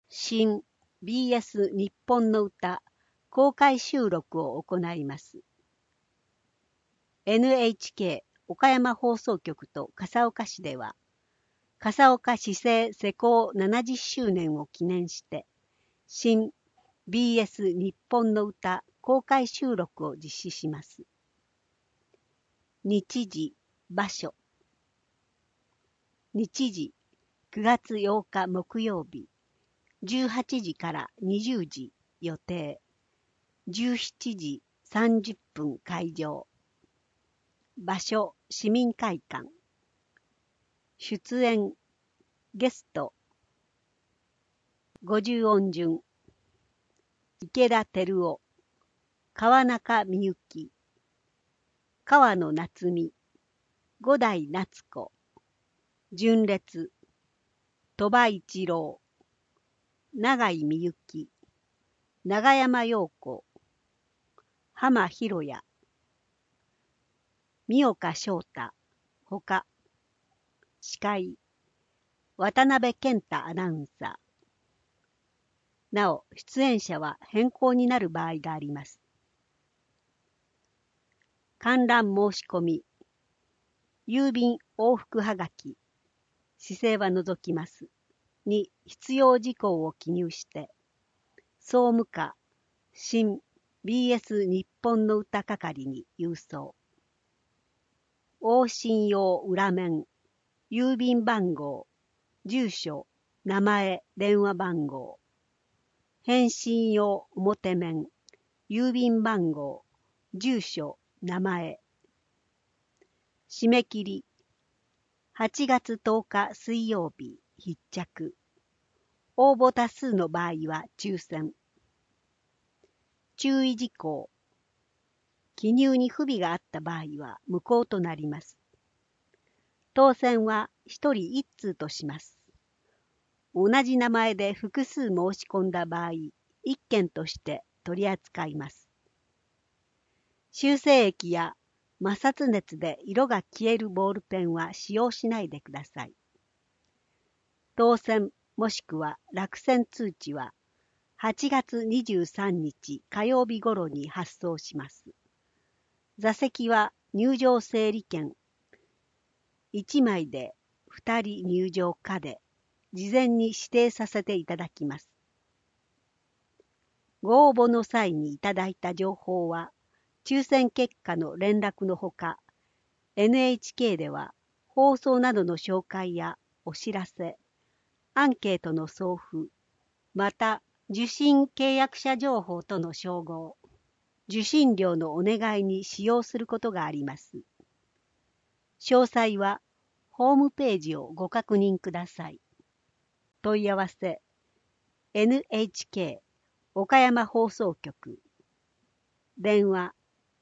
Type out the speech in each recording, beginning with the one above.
新 BS 日本の歌公開収録を行います。NHK 岡山放送局と笠岡市では、笠岡市政施行70周年を記念して、新 BS 日本の歌公開収録を実施します。日時、場所。日時、9月8日木曜日、18時から20時予定。17時30分開場。場所、市民会館。出演、ゲスト。50音順。池田照夫、川中美幸、川野夏美、五代夏子、純烈、鳥羽一郎、永井美幸、永山陽子、浜博也、三岡翔太、ほか。司会、渡辺健太アナウンサー。なお、出演者は変更になる場合があります。観覧申し込み、郵便往復はがき、市政は除きます。に必要事項を記入して、総務課、新 BS 日本の歌係に郵送。往診用裏面、郵便番号、住所、名前、電話番号。返信用表面、郵便番号、住所、名前。締め切り、8月10日水曜日、必着。応募多数の場合は抽選。注意事項。記入に不備があった場合は無効となります。当選は1人1通とします。同じ名前で複数申し込んだ場合、1件として取り扱います。修正液や摩擦熱で色が消えるボールペンは使用しないでください。当選もしくは落選通知は8月23日火曜日頃に発送します。座席は入場整理券1枚で2人入場可で事前に指定させていただきます。ご応募の際にいただいた情報は、抽選結果の連絡のほか、NHK では放送などの紹介やお知らせ、アンケートの送付、また受信契約者情報との照合、受信料のお願いに使用することがあります。詳細はホームページをご確認ください。問い合わせ NHK 岡山放送局電話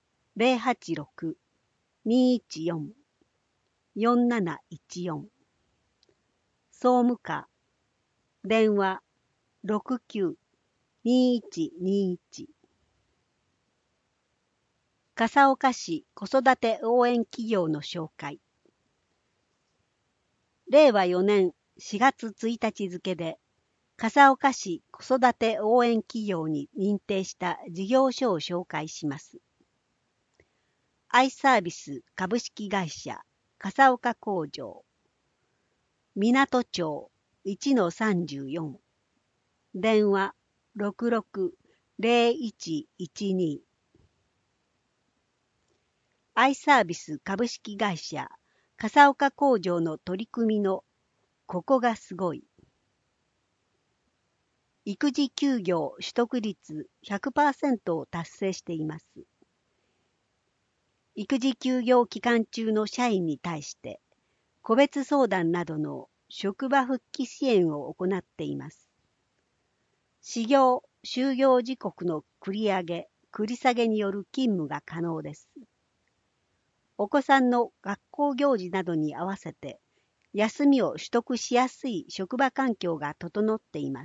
086-214-4714 総務課電話 69-2121 笠岡市子育て応援企業の紹介令和4年4月1日付で笠岡市子育て応援企業に認定した事業所を紹介します。アイサービス株式会社笠岡工場港町 1-34 電話 66-0112 アイサービス株式会社笠岡工場の取り組みのここがすごい育児休業取得率 100% を達成しています。育児休業期間中の社員に対して、個別相談などの職場復帰支援を行っています。始業・就業時刻の繰り上げ・繰り下げによる勤務が可能です。お子さんの学校行事などに合わせて、休みを取得しやすい職場環境が整っています。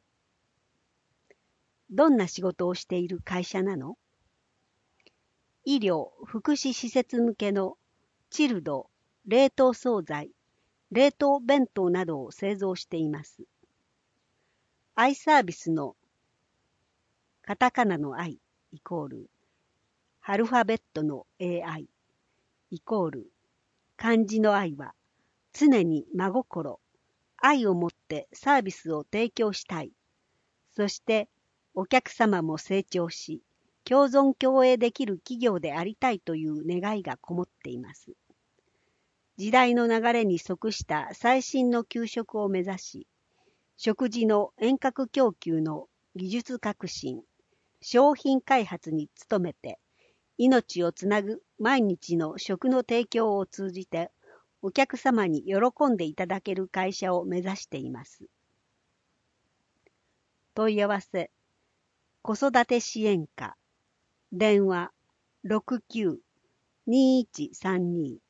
どんな仕事をしている会社なの？医療・福祉施設向けのチルド、冷凍惣菜、冷凍弁当などを製造しています。 愛サービスのカタカナの愛イコールアルファベットの AI イコール漢字の愛は常に真心、愛をもってサービスを提供したい。そしてお客様も成長し、共存共栄できる企業でありたいという願いがこもっています。時代の流れに即した最新の給食を目指し、食事の遠隔供給の技術革新、商品開発に努めて、命をつなぐ毎日の食の提供を通じて、お客様に喜んでいただける会社を目指しています。問い合わせ、子育て支援課、電話69-2132